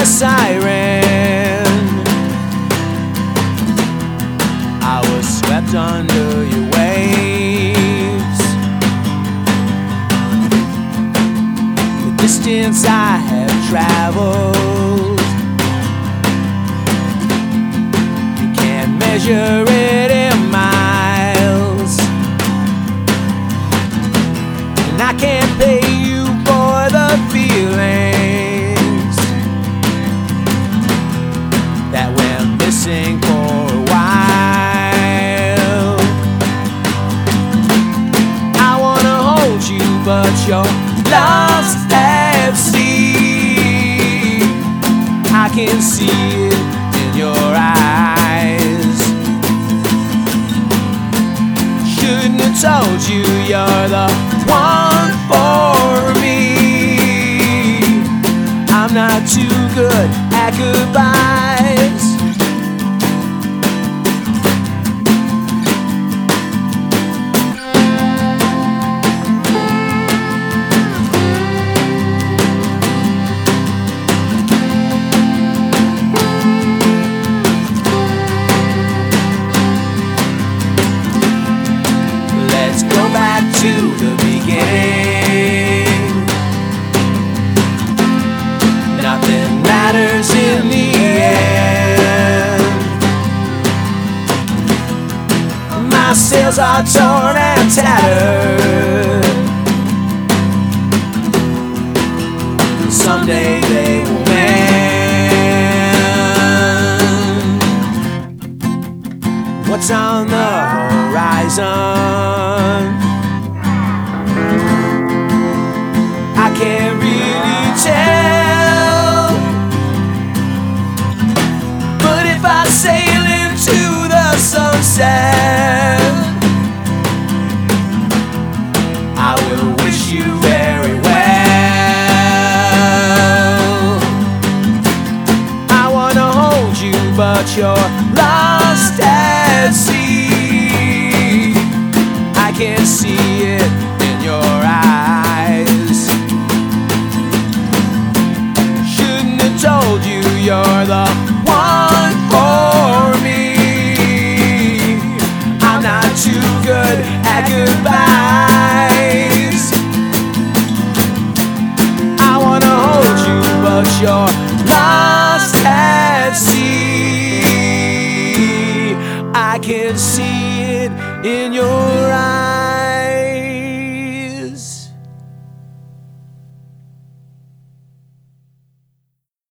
a siren. I was swept under your waves. The distance I have traveled, you can't measure it in miles, and I can't pay you for the feelings that we're missing for a while. I wanna hold you, but you're lost at sea. I can see it in your eyes. Shouldn't have told you you're the one for me. I'm not too good at goodbyes. Let's go back to the beginning. Nothing matters in the end. My sails are torn and tattered. Someday they will mend. What's on the horizon? I can't really tell, but if I sail into the sunset, I will wish you very well. I wanna hold you, but you're lost at sea. I can see it in your eyes. Shouldn't have told you you're the one for me. I'm not too good at goodbyes. I wanna hold you, but you're lost at sea. I can see it in your eyes.